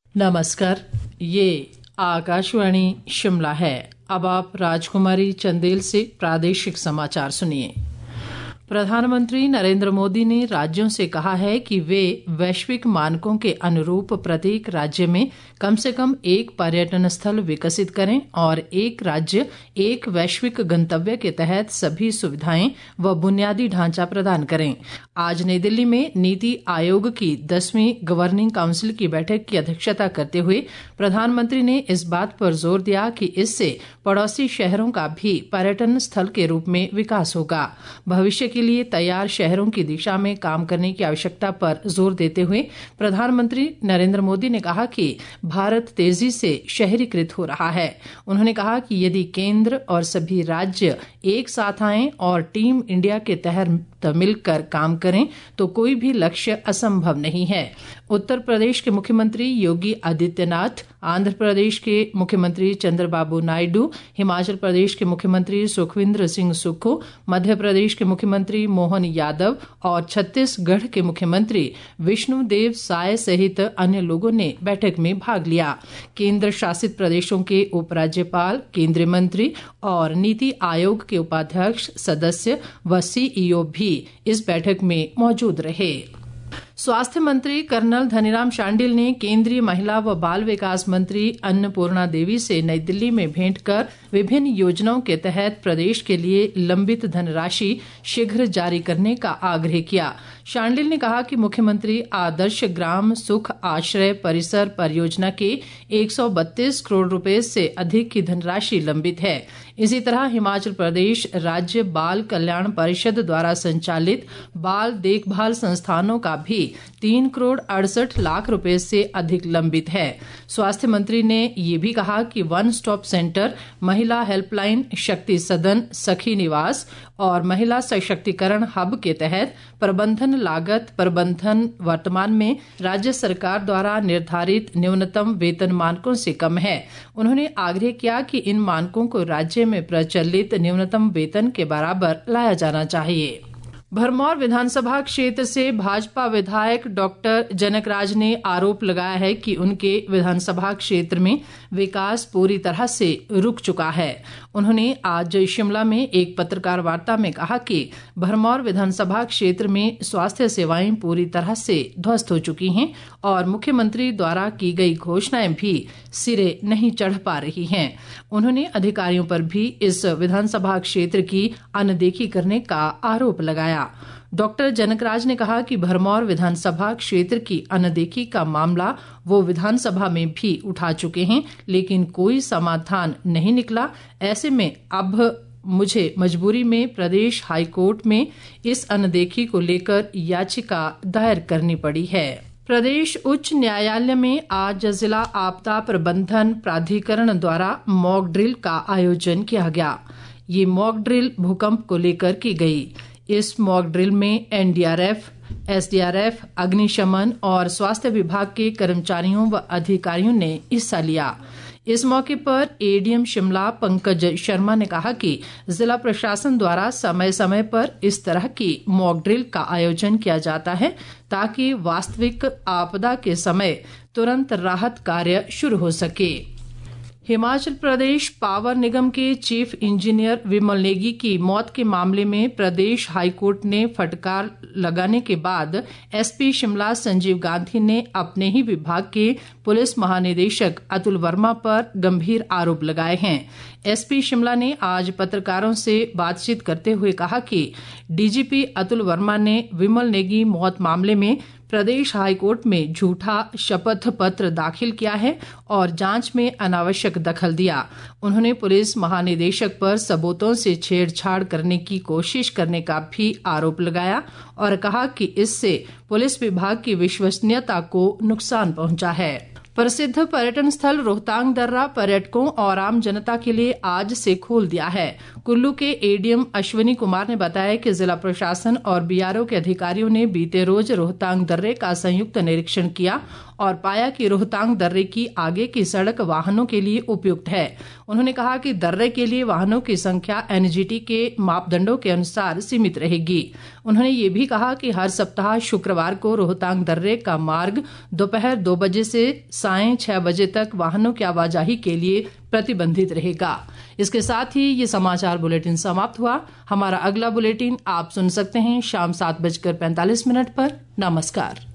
नमस्कार, ये आकाशवाणी शिमला है। अब आप राजकुमारी चंदेल से प्रादेशिक समाचार सुनिए। प्रधानमंत्री नरेंद्र मोदी ने राज्यों से कहा है कि वे वैश्विक मानकों के अनुरूप प्रत्येक राज्य में कम से कम एक पर्यटन स्थल विकसित करें और एक राज्य एक वैश्विक गंतव्य के तहत सभी सुविधाएं व बुनियादी ढांचा प्रदान करें। आज नई दिल्ली में नीति आयोग की 10वीं गवर्निंग काउंसिल की बैठक की अध्यक्षता करते हुए प्रधानमंत्री ने इस बात पर जोर दिया कि इससे पड़ोसी शहरों का भी पर्यटन स्थल के रूप में विकास होगा। भविष्य के लिए तैयार शहरों की दिशा में काम करने की आवश्यकता पर जोर देते हुए प्रधानमंत्री नरेंद्र मोदी ने कहा कि भारत तेजी से शहरीकृत हो रहा है। उन्होंने कहा कि यदि केंद्र और सभी राज्य एक साथ आएं और टीम इंडिया के तहत मिलकर काम करें तो कोई भी लक्ष्य असंभव नहीं है। उत्तर प्रदेश के मुख्यमंत्री योगी आदित्यनाथ, आंध्र प्रदेश के मुख्यमंत्री चंद्रबाबू नायडू, हिमाचल प्रदेश के मुख्यमंत्री सुखविंदर सिंह सुक्खू, मध्य प्रदेश के मुख्यमंत्री मोहन यादव और छत्तीसगढ़ के मुख्यमंत्री विष्णुदेव साय सहित अन्य लोगों ने बैठक में भाग लिया। केंद्र शासित प्रदेशों के उपराज्यपाल, केंद्रीय मंत्री और नीति आयोग के उपाध्यक्ष, सदस्य व सीईओ भी इस बैठक में मौजूद रहे। स्वास्थ्य मंत्री कर्नल धनीराम शांडिल ने केंद्रीय महिला व बाल विकास मंत्री अन्नपूर्णा देवी से नई दिल्ली में भेंट कर विभिन्न योजनाओं के तहत प्रदेश के लिए लंबित धनराशि शीघ्र जारी करने का आग्रह किया। शांडिल ने कहा कि मुख्यमंत्री आदर्श ग्राम सुख आश्रय परिसर परियोजना के 132 करोड़ रुपए से अधिक की धनराशि लंबित है। इसी तरह हिमाचल प्रदेश राज्य बाल कल्याण परिषद द्वारा संचालित बाल देखभाल संस्थानों का भी 3 करोड़ 68 लाख रुपए से अधिक लंबित है। स्वास्थ्य मंत्री ने ये भी कहा कि वन स्टॉप सेंटर, महिला हेल्पलाइन, शक्ति सदन, सखी निवास और महिला सशक्तिकरण हब के तहत प्रबंधन लागत प्रबंधन वर्तमान में राज्य सरकार द्वारा निर्धारित न्यूनतम वेतन मानकों से कम है। उन्होंने आग्रह किया कि इन मानकों को राज्य में प्रचलित न्यूनतम वेतन के बराबर लाया जाना चाहिए। भरमौर विधानसभा क्षेत्र से भाजपा विधायक डॉक्टर जनकराज ने आरोप लगाया है कि उनके विधानसभा क्षेत्र में विकास पूरी तरह से रुक चुका है। उन्होंने आज शिमला में एक पत्रकार वार्ता में कहा कि भरमौर विधानसभा क्षेत्र में स्वास्थ्य सेवाएं पूरी तरह से ध्वस्त हो चुकी हैं और मुख्यमंत्री द्वारा की गई घोषणाएं भी सिरे नहीं चढ़ पा रही हैं। उन्होंने अधिकारियों पर भी इस विधानसभा क्षेत्र की अनदेखी करने का आरोप लगाया। डॉक्टर जनकराज ने कहा कि भरमौर विधानसभा क्षेत्र की अनदेखी का मामला वो विधानसभा में भी उठा चुके हैं, लेकिन कोई समाधान नहीं निकला। ऐसे में अब मुझे मजबूरी में प्रदेश हाईकोर्ट में इस अनदेखी को लेकर याचिका दायर करनी पड़ी है। प्रदेश उच्च न्यायालय में आज जिला आपदा प्रबंधन प्राधिकरण द्वारा मॉक ड्रिल का आयोजन किया गया। ये मॉक ड्रिल भूकंप को लेकर की गई। इस मॉक ड्रिल में एनडीआरएफ, एसडीआरएफ, अग्निशमन और स्वास्थ्य विभाग के कर्मचारियों व अधिकारियों ने हिस्सा लिया। इस मौके पर एडीएम शिमला पंकज शर्मा ने कहा कि जिला प्रशासन द्वारा समय समय पर इस तरह की मॉक ड्रिल का आयोजन किया जाता है ताकि वास्तविक आपदा के समय तुरंत राहत कार्य शुरू हो सके। हिमाचल प्रदेश पावर निगम के चीफ इंजीनियर विमल नेगी की मौत के मामले में प्रदेश हाईकोर्ट ने फटकार लगाने के बाद एसपी शिमला संजीव गांधी ने अपने ही विभाग के पुलिस महानिदेशक अतुल वर्मा पर गंभीर आरोप लगाए हैं। एसपी शिमला ने आज पत्रकारों से बातचीत करते हुए कहा कि डीजीपी अतुल वर्मा ने विमल नेगी मौत मामले में प्रदेश हाईकोर्ट में झूठा शपथ पत्र दाखिल किया है और जांच में अनावश्यक दखल दिया। उन्होंने पुलिस महानिदेशक पर सबूतों से छेड़छाड़ करने की कोशिश करने का भी आरोप लगाया और कहा कि इससे पुलिस विभाग की विश्वसनीयता को नुकसान पहुंचा है। प्रसिद्ध पर्यटन स्थल रोहतांग दर्रा पर्यटकों और आम जनता के लिए आज से खोल दिया है। कुल्लू के एडीएम अश्विनी कुमार ने बताया कि जिला प्रशासन और बीआरओ के अधिकारियों ने बीते रोज रोहतांग दर्रे का संयुक्त निरीक्षण किया और पाया कि रोहतांग दर्रे की आगे की सड़क वाहनों के लिए उपयुक्त है। उन्होंने कहा कि दर्रे के लिए वाहनों की संख्या एनजीटी के मापदंडों के अनुसार सीमित रहेगी। उन्होंने ये भी कहा कि हर सप्ताह शुक्रवार को रोहतांग दर्रे का मार्ग दोपहर 2 बजे से सायं 6 बजे तक वाहनों की आवाजाही के लिए प्रतिबंधित रहेगा। इसके साथ ही ये समाचार बुलेटिन समाप्त हुआ। हमारा अगला बुलेटिन आप सुन सकते हैं शाम 7:45 पर। नमस्कार।